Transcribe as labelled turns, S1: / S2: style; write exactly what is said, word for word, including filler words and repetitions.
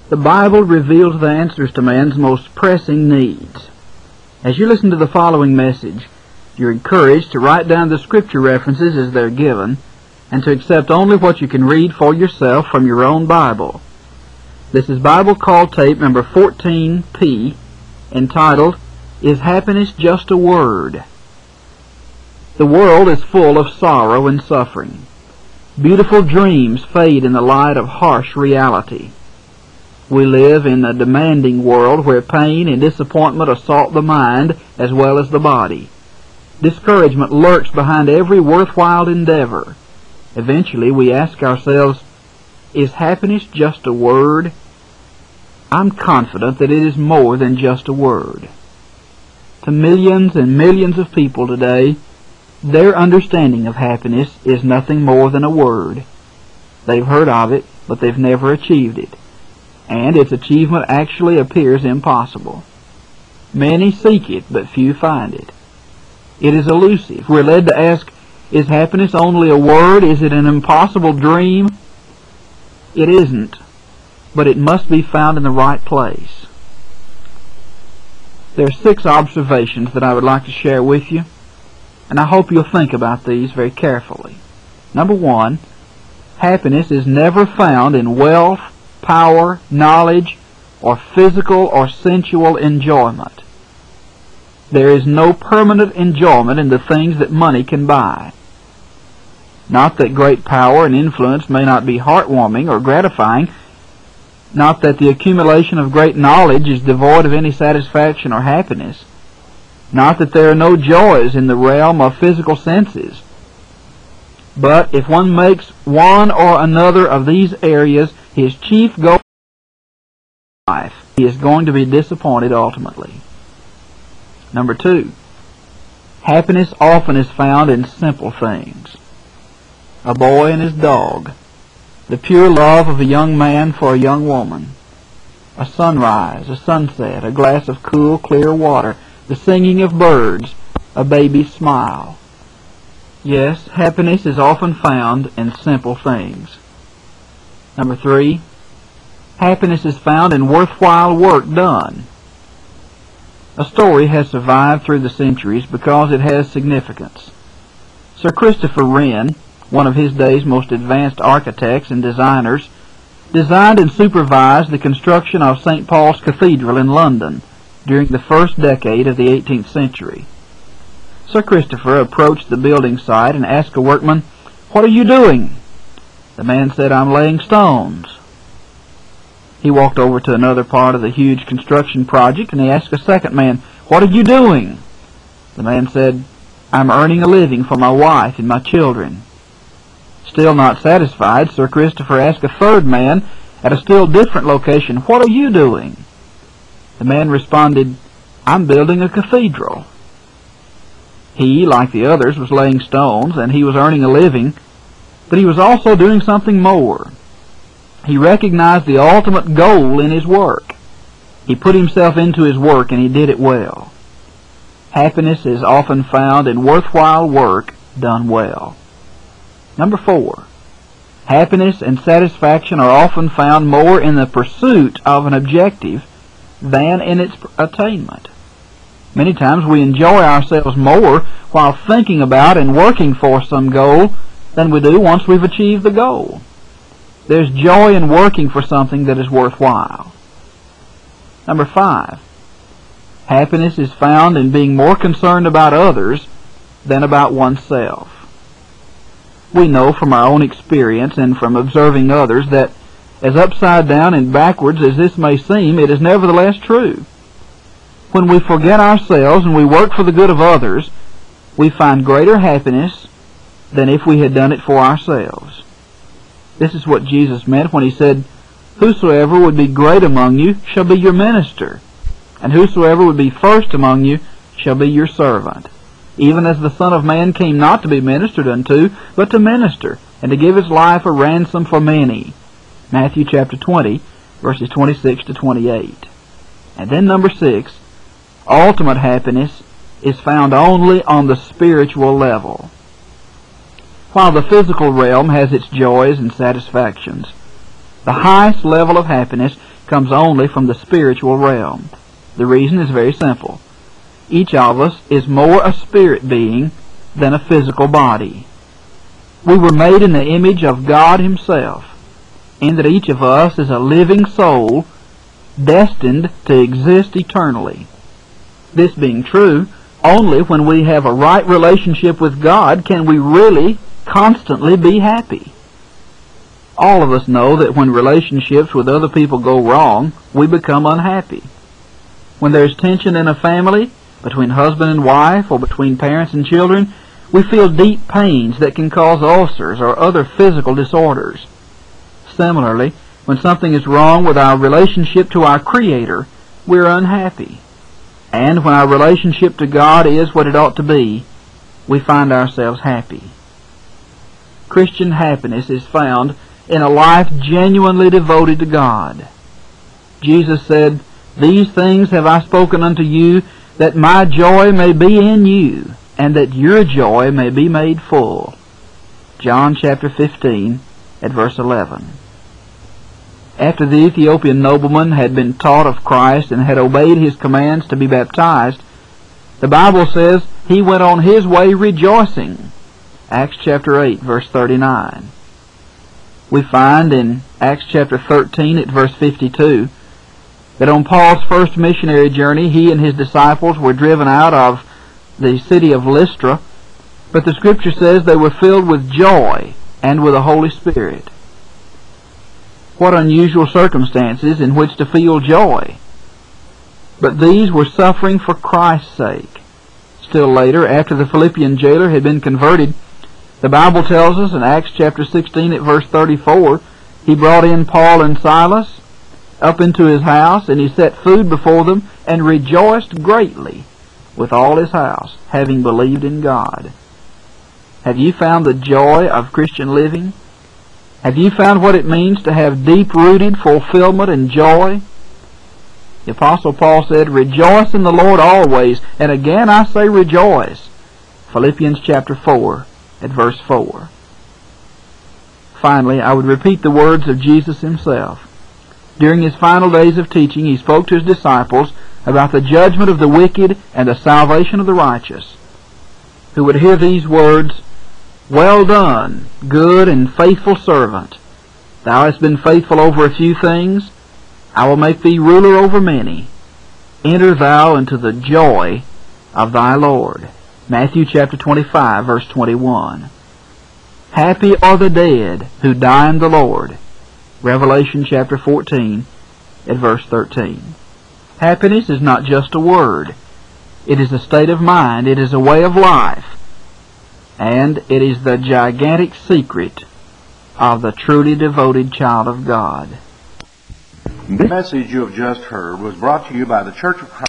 S1: The Bible reveals the answers to man's most pressing needs. As you listen to the following message, you're encouraged to write down the scripture references as they're given, and to accept only what you can read for yourself from your own Bible. This is Bible Call Tape number fourteen P, entitled, Is Happiness Just a Word? The world is full of sorrow and suffering. Beautiful dreams fade in the light of harsh reality. We live in a demanding world where pain and disappointment assault the mind as well as the body. Discouragement lurks behind every worthwhile endeavor. Eventually we ask ourselves, is happiness just a word? I'm confident that it is more than just a word. To millions and millions of people today, their understanding of happiness is nothing more than a word. They've heard of it, but they've never achieved it, and its achievement actually appears impossible. Many seek it, but few find it. It is elusive. We're led to ask, is happiness only a word? Is it an impossible dream? It isn't, but it must be found in the right place. There are six observations that I would like to share with you, and I hope you'll think about these very carefully. Number one, happiness is never found in wealth, power, knowledge, or physical or sensual enjoyment. There is no permanent enjoyment in the things that money can buy. Not that great power and influence may not be heartwarming or gratifying, not that the accumulation of great knowledge is devoid of any satisfaction or happiness, not that there are no joys in the realm of physical senses. But if one makes one or another of these areas his chief goal in life, he is going to be disappointed ultimately. Number two, happiness often is found in simple things. A boy and his dog, the pure love of a young man for a young woman, a sunrise, a sunset, a glass of cool, clear water, the singing of birds, a baby's smile. Yes, happiness is often found in simple things. Number three, happiness is found in worthwhile work done. A story has survived through the centuries because it has significance. Sir Christopher Wren, one of his day's most advanced architects and designers, designed and supervised the construction of Saint Paul's Cathedral in London during the first decade of the eighteenth century. Sir Christopher approached the building site and asked a workman, "What are you doing?" The man said, "I'm laying stones." He walked over to another part of the huge construction project and he asked a second man, "What are you doing?" The man said, "I'm earning a living for my wife and my children." Still not satisfied, Sir Christopher asked a third man at a still different location, "What are you doing?" The man responded, "I'm building a cathedral." He, like the others, was laying stones and he was earning a living, but he was also doing something more. He recognized the ultimate goal in his work. He put himself into his work and he did it well. Happiness is often found in worthwhile work done well. Number four, happiness and satisfaction are often found more in the pursuit of an objective than in its attainment. Many times we enjoy ourselves more while thinking about and working for some goal than we do once we've achieved the goal. There's joy in working for something that is worthwhile. Number five, happiness is found in being more concerned about others than about oneself. We know from our own experience and from observing others that, as upside down and backwards as this may seem, it is nevertheless true. When we forget ourselves and we work for the good of others, we find greater happiness than if we had done it for ourselves. This is what Jesus meant when he said, "Whosoever would be great among you shall be your minister, and whosoever would be first among you shall be your servant. Even as the Son of Man came not to be ministered unto, but to minister, and to give his life a ransom for many." Matthew chapter twenty, verses twenty-six to twenty-eight. And then number six, ultimate happiness is found only on the spiritual level. While the physical realm has its joys and satisfactions, the highest level of happiness comes only from the spiritual realm. The reason is very simple. Each of us is more a spirit being than a physical body. We were made in the image of God Himself, and that each of us is a living soul destined to exist eternally. This being true, only when we have a right relationship with God can we really constantly be happy. All of us know that when relationships with other people go wrong, we become unhappy. When there's tension in a family, between husband and wife, or between parents and children, we feel deep pains that can cause ulcers or other physical disorders. Similarly, when something is wrong with our relationship to our Creator, we're unhappy. And when our relationship to God is what it ought to be, we find ourselves happy. Christian happiness is found in a life genuinely devoted to God. Jesus said, "These things have I spoken unto you, that my joy may be in you, and that your joy may be made full." John chapter fifteen, at verse eleven. After the Ethiopian nobleman had been taught of Christ and had obeyed His commands to be baptized, the Bible says he went on his way rejoicing. Acts chapter eight, verse thirty-nine. We find in Acts chapter thirteen, at verse fifty-two, that on Paul's first missionary journey, he and his disciples were driven out of the city of Lystra, but the Scripture says they were filled with joy and with the Holy Spirit. What unusual circumstances in which to feel joy! But these were suffering for Christ's sake. Still later, after the Philippian jailer had been converted, the Bible tells us in Acts chapter sixteen, at verse thirty-four, he brought in Paul and Silas up into his house, and he set food before them, and rejoiced greatly with all his house, having believed in God. Have you found the joy of Christian living? Have you found what it means to have deep-rooted fulfillment and joy? The Apostle Paul said, "Rejoice in the Lord always, and again I say rejoice." Philippians chapter four, at verse four. Finally, I would repeat the words of Jesus Himself. During His final days of teaching, He spoke to His disciples about the judgment of the wicked and the salvation of the righteous, who would hear these words, "Well done, good and faithful servant. Thou hast been faithful over a few things. I will make thee ruler over many. Enter thou into the joy of thy Lord." Matthew chapter twenty-five, verse twenty-one. Happy are the dead who die in the Lord. Revelation chapter fourteen, at verse thirteen. Happiness is not just a word. It is a state of mind. It is a way of life. And it is the gigantic secret of the truly devoted child of God.
S2: The message you have just heard was brought to you by the Church of Christ.